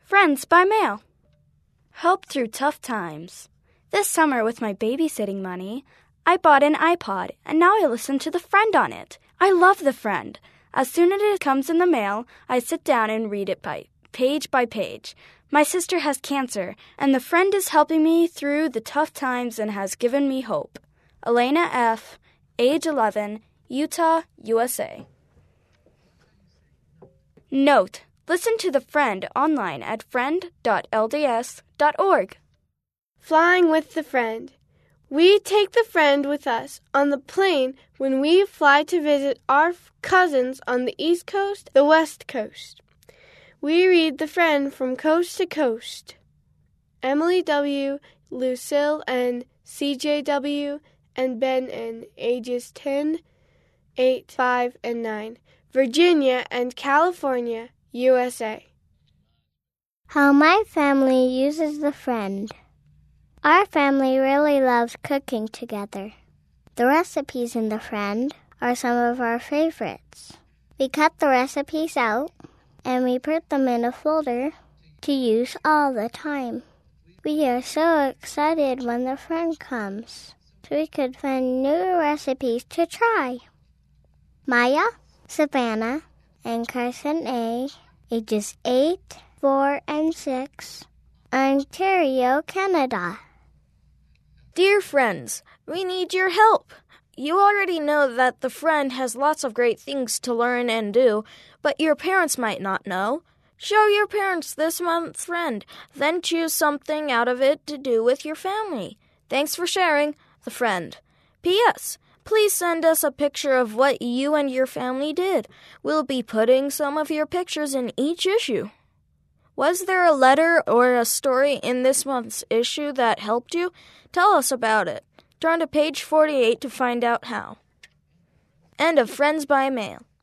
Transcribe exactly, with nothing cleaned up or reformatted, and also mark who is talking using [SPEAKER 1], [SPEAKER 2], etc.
[SPEAKER 1] Friends by mail. Help through tough times. This summer with my babysitting money, I bought an iPod, and now I listen to The Friend on it. I love The Friend. As soon as it comes in the mail, I sit down and read it by page by page. My sister has cancer, and The Friend is helping me through the tough times and has given me hope. Elena F., age eleven, Utah, U S A. Note: listen to The Friend online at friend dot l d s dot org.
[SPEAKER 2] Flying with the Friend. We take the Friend with us on the plane when we fly to visit our cousins on the East Coast, the West Coast. We read The Friend from coast to coast. Emily W., Lucille N., C J W., and Ben N., ages ten, eight, five, and nine. Virginia and California, U S A.
[SPEAKER 3] How my family uses The Friend. Our family really loves cooking together. The recipes in The Friend are some of our favorites. We cut the recipes out and we put them in a folder to use all the time. We are so excited when The Friend comes, so we could find new recipes to try. Maya, Savannah, and Carson A., ages eight, four, and six, Ontario, Canada.
[SPEAKER 1] Dear friends, we need your help. You already know that The Friend has lots of great things to learn and do, but your parents might not know. Show your parents this month's Friend, then choose something out of it to do with your family. Thanks for sharing, The Friend. P S. Please send us a picture of what you and your family did. We'll be putting some of your pictures in each issue. Was there a letter or a story in this month's issue that helped you? Tell us about it. Turn to page forty-eight to find out how. End of Friends by Mail.